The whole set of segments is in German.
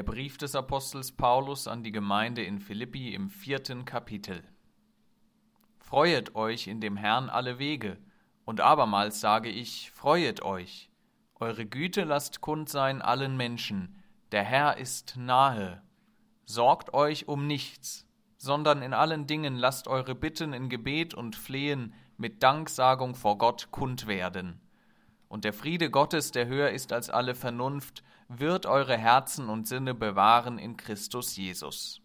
Brief des Apostels Paulus an die Gemeinde in Philippi im 4. Kapitel. Freuet euch in dem Herrn alle Wege, und abermals sage ich, freuet euch. Eure Güte lasst kund sein allen Menschen, der Herr ist nahe. Sorgt euch um nichts, sondern in allen Dingen lasst eure Bitten in Gebet und Flehen mit Danksagung vor Gott kund werden. Und der Friede Gottes, der höher ist als alle Vernunft, wird eure Herzen und Sinne bewahren in Christus Jesus.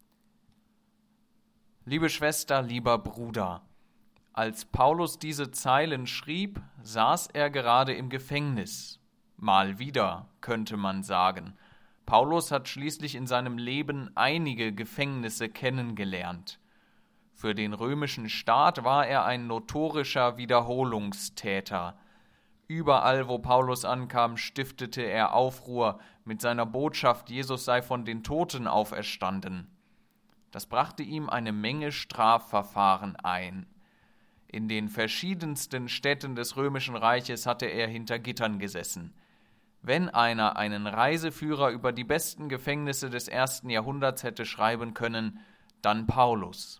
Liebe Schwester, lieber Bruder, als Paulus diese Zeilen schrieb, saß er gerade im Gefängnis. Mal wieder, könnte man sagen. Paulus hat schließlich in seinem Leben einige Gefängnisse kennengelernt. Für den römischen Staat war er ein notorischer Wiederholungstäter. Überall, wo Paulus ankam, stiftete er Aufruhr mit seiner Botschaft, Jesus sei von den Toten auferstanden. Das brachte ihm eine Menge Strafverfahren ein. In den verschiedensten Städten des Römischen Reiches hatte er hinter Gittern gesessen. Wenn einer einen Reiseführer über die besten Gefängnisse des 1. Jahrhunderts hätte schreiben können, dann Paulus.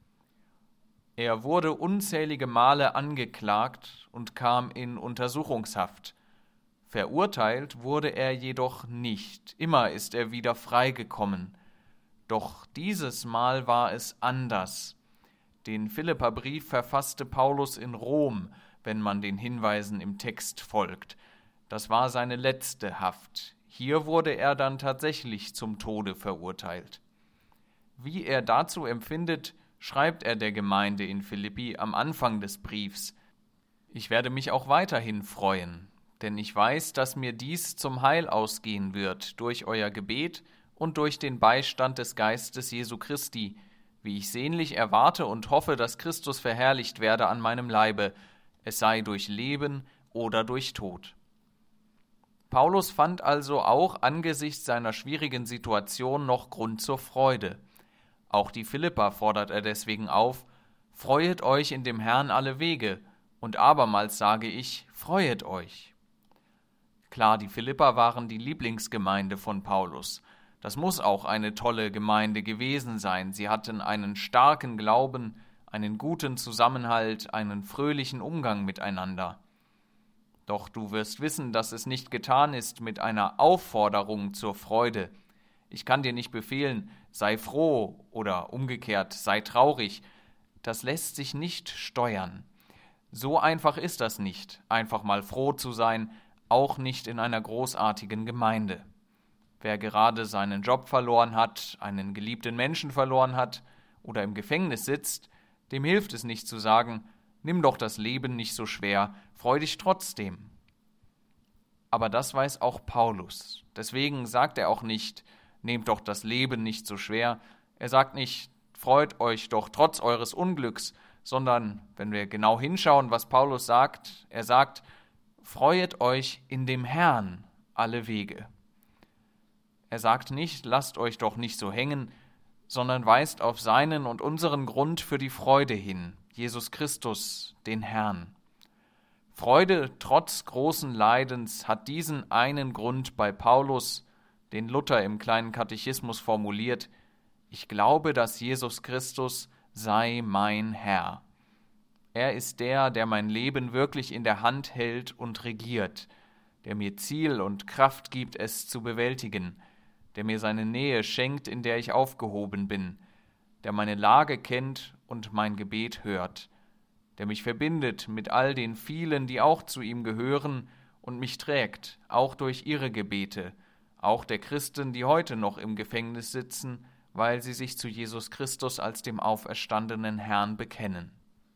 Er wurde unzählige Male angeklagt und kam in Untersuchungshaft. Verurteilt wurde er jedoch nicht. Immer ist er wieder freigekommen. Doch dieses Mal war es anders. Den Philipperbrief verfasste Paulus in Rom, wenn man den Hinweisen im Text folgt. Das war seine letzte Haft. Hier wurde er dann tatsächlich zum Tode verurteilt. Wie er dazu empfindet, schreibt er der Gemeinde in Philippi am Anfang des Briefs: Ich werde mich auch weiterhin freuen, denn ich weiß, dass mir dies zum Heil ausgehen wird durch euer Gebet und durch den Beistand des Geistes Jesu Christi, wie ich sehnlich erwarte und hoffe, dass Christus verherrlicht werde an meinem Leibe, es sei durch Leben oder durch Tod. Paulus fand also auch angesichts seiner schwierigen Situation noch Grund zur Freude. Auch die Philipper fordert er deswegen auf: Freuet euch in dem Herrn alle Wege, und abermals sage ich, freuet euch. Klar, die Philipper waren die Lieblingsgemeinde von Paulus. Das muss auch eine tolle Gemeinde gewesen sein. Sie hatten einen starken Glauben, einen guten Zusammenhalt, einen fröhlichen Umgang miteinander. Doch du wirst wissen, dass es nicht getan ist mit einer Aufforderung zur Freude. Ich kann dir nicht befehlen, sei froh oder umgekehrt, sei traurig. Das lässt sich nicht steuern. So einfach ist das nicht, einfach mal froh zu sein, auch nicht in einer großartigen Gemeinde. Wer gerade seinen Job verloren hat, einen geliebten Menschen verloren hat oder im Gefängnis sitzt, dem hilft es nicht zu sagen, nimm doch das Leben nicht so schwer, freu dich trotzdem. Aber das weiß auch Paulus. Deswegen sagt er auch nicht, nehmt doch das Leben nicht so schwer. Er sagt nicht, freut euch doch trotz eures Unglücks, sondern, wenn wir genau hinschauen, was Paulus sagt, er sagt, freuet euch in dem Herrn alle Wege. Er sagt nicht, lasst euch doch nicht so hängen, sondern weist auf seinen und unseren Grund für die Freude hin, Jesus Christus, den Herrn. Freude trotz großen Leidens hat diesen einen Grund bei Paulus, den Luther im kleinen Katechismus formuliert: Ich glaube, dass Jesus Christus sei mein Herr. Er ist der, der mein Leben wirklich in der Hand hält und regiert, der mir Ziel und Kraft gibt, es zu bewältigen, der mir seine Nähe schenkt, in der ich aufgehoben bin, der meine Lage kennt und mein Gebet hört, der mich verbindet mit all den vielen, die auch zu ihm gehören und mich trägt, auch durch ihre Gebete, auch der Christen, die heute noch im Gefängnis sitzen, weil sie sich zu Jesus Christus als dem auferstandenen Herrn bekennen.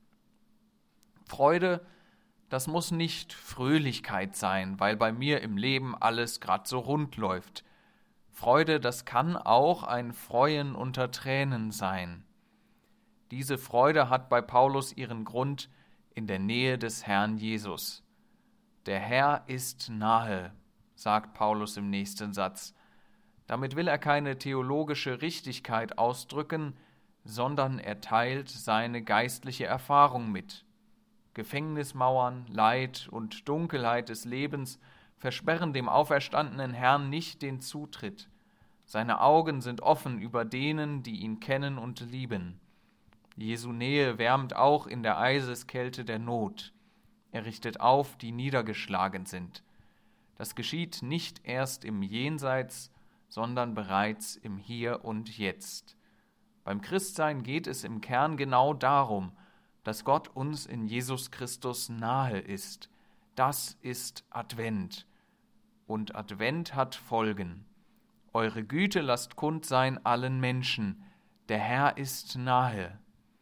Freude, das muss nicht Fröhlichkeit sein, weil bei mir im Leben alles gerade so rund läuft. Freude, das kann auch ein Freuen unter Tränen sein. Diese Freude hat bei Paulus ihren Grund in der Nähe des Herrn Jesus. Der Herr ist nahe, sagt Paulus im nächsten Satz. Damit will er keine theologische Richtigkeit ausdrücken, sondern er teilt seine geistliche Erfahrung mit. Gefängnismauern, Leid und Dunkelheit des Lebens versperren dem auferstandenen Herrn nicht den Zutritt. Seine Augen sind offen über denen, die ihn kennen und lieben. Jesu Nähe wärmt auch in der Eiseskälte der Not. Er richtet auf, die niedergeschlagen sind. Das geschieht nicht erst im Jenseits, sondern bereits im Hier und Jetzt. Beim Christsein geht es im Kern genau darum, dass Gott uns in Jesus Christus nahe ist. Das ist Advent. Und Advent hat Folgen. Eure Güte lasst kund sein allen Menschen. Der Herr ist nahe.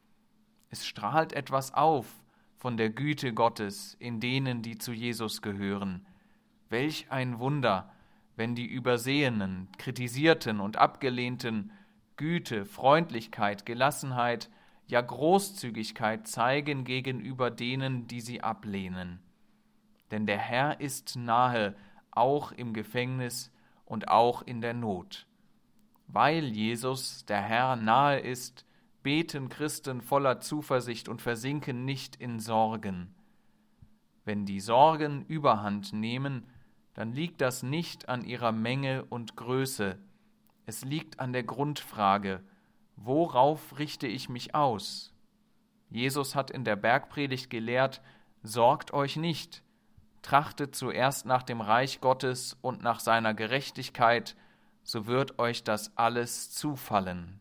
Es strahlt etwas auf von der Güte Gottes in denen, die zu Jesus gehören. Welch ein Wunder, wenn die Übersehenen, Kritisierten und Abgelehnten Güte, Freundlichkeit, Gelassenheit, ja Großzügigkeit zeigen gegenüber denen, die sie ablehnen. Denn der Herr ist nahe, auch im Gefängnis und auch in der Not. Weil Jesus, der Herr, nahe ist, beten Christen voller Zuversicht und versinken nicht in Sorgen. Wenn die Sorgen Überhand nehmen, dann liegt das nicht an ihrer Menge und Größe. Es liegt an der Grundfrage: Worauf richte ich mich aus? Jesus hat in der Bergpredigt gelehrt: Sorgt euch nicht, trachtet zuerst nach dem Reich Gottes und nach seiner Gerechtigkeit, so wird euch das alles zufallen.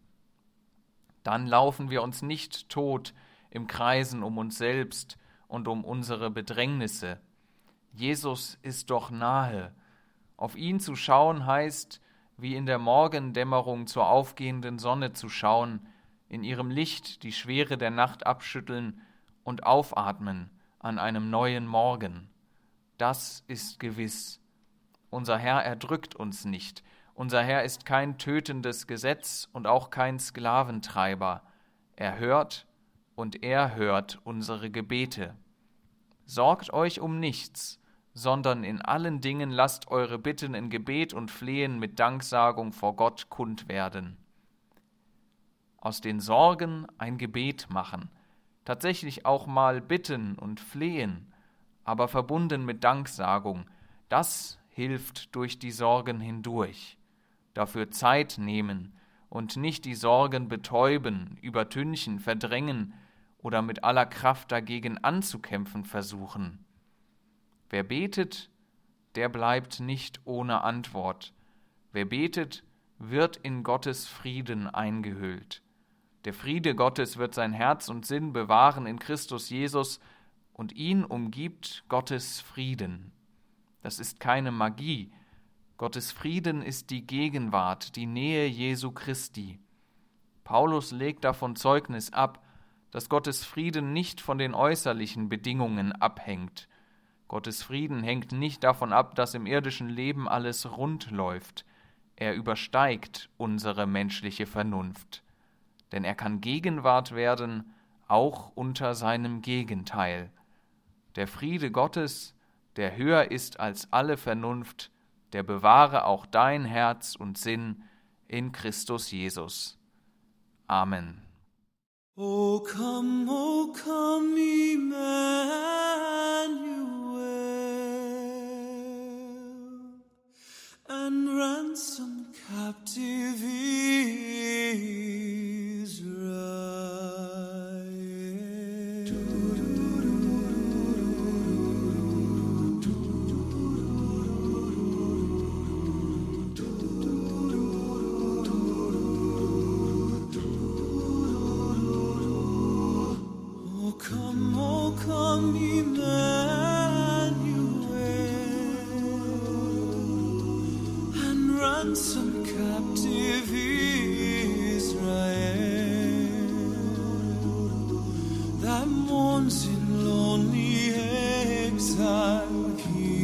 Dann laufen wir uns nicht tot im Kreisen um uns selbst und um unsere Bedrängnisse. Jesus ist doch nahe. Auf ihn zu schauen heißt, wie in der Morgendämmerung zur aufgehenden Sonne zu schauen, in ihrem Licht die Schwere der Nacht abschütteln und aufatmen an einem neuen Morgen. Das ist gewiss. Unser Herr erdrückt uns nicht. Unser Herr ist kein tötendes Gesetz und auch kein Sklaventreiber. Er hört und er hört unsere Gebete. Sorgt euch um nichts, sondern in allen Dingen lasst eure Bitten in Gebet und Flehen mit Danksagung vor Gott kund werden. Aus den Sorgen ein Gebet machen, tatsächlich auch mal bitten und flehen, aber verbunden mit Danksagung, das hilft durch die Sorgen hindurch. Dafür Zeit nehmen und nicht die Sorgen betäuben, übertünchen, verdrängen oder mit aller Kraft dagegen anzukämpfen versuchen. Wer betet, der bleibt nicht ohne Antwort. Wer betet, wird in Gottes Frieden eingehüllt. Der Friede Gottes wird sein Herz und Sinn bewahren in Christus Jesus, und ihn umgibt Gottes Frieden. Das ist keine Magie. Gottes Frieden ist die Gegenwart, die Nähe Jesu Christi. Paulus legt davon Zeugnis ab, dass Gottes Frieden nicht von den äußerlichen Bedingungen abhängt. Gottes Frieden hängt nicht davon ab, dass im irdischen Leben alles rund läuft. Er übersteigt unsere menschliche Vernunft. Denn er kann Gegenwart werden, auch unter seinem Gegenteil. Der Friede Gottes, der höher ist als alle Vernunft, der bewahre auch dein Herz und Sinn in Christus Jesus. Amen. O come, Emmanuel, and ransom captive O come, Emmanuel, and ransom captive Israel, that mourns in lonely exile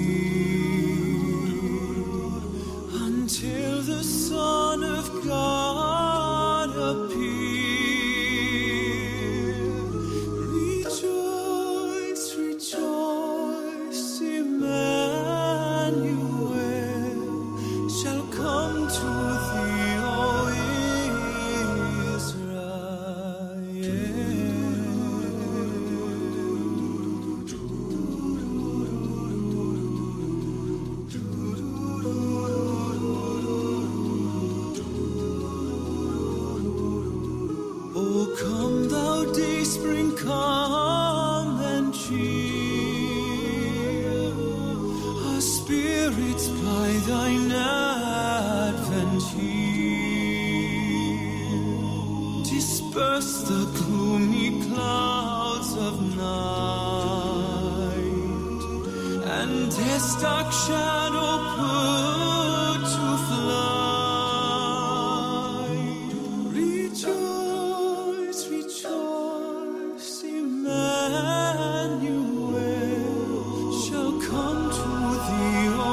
here, until the Son of God appear. Rejoice, Emmanuel shall come to thee, O Israel. peace bring calm and cheer. Our spirits by thine advent here. Disperse the gloomy clouds of night, and death's dark shadow put to flight. Rejoice, rejoice, Emmanuel shall come to thee, O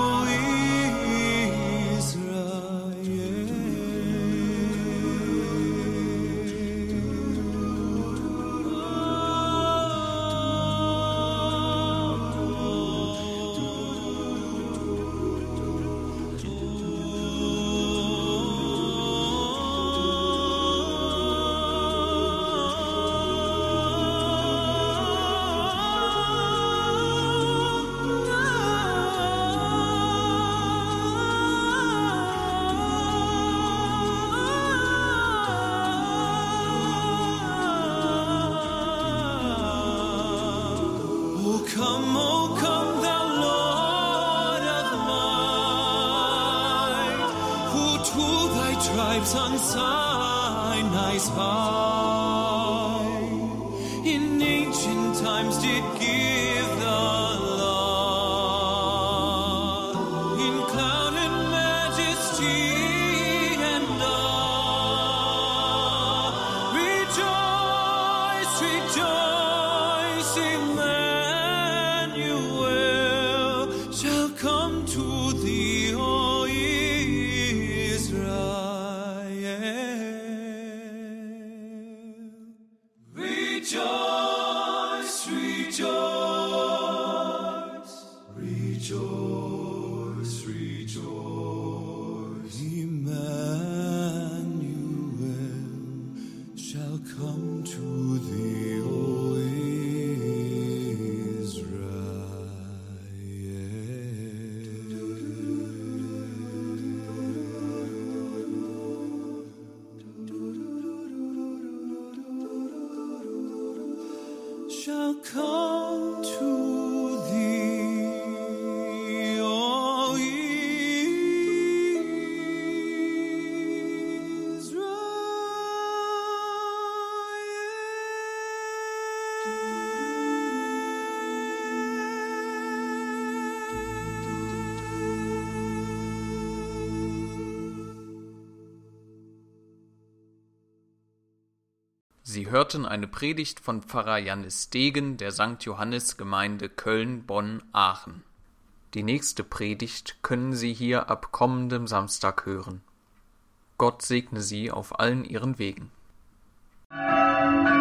come, O come, thou Lord of might, who to thy tribes on Sinai's high, in ancient times did give the law, in cloud and majesty and awe. Rejoice, rejoice, Emmanuel shall come to thee, O Israel. Rejoice, rejoice, rejoice, rejoice. Emmanuel shall come to thee, O shall come to thee, O Sie hörten eine Predigt von Pfarrer Jannis Degen der St. Johannes Gemeinde Köln-Bonn-Aachen. Die nächste Predigt können Sie hier ab kommendem Samstag hören. Gott segne Sie auf allen Ihren Wegen.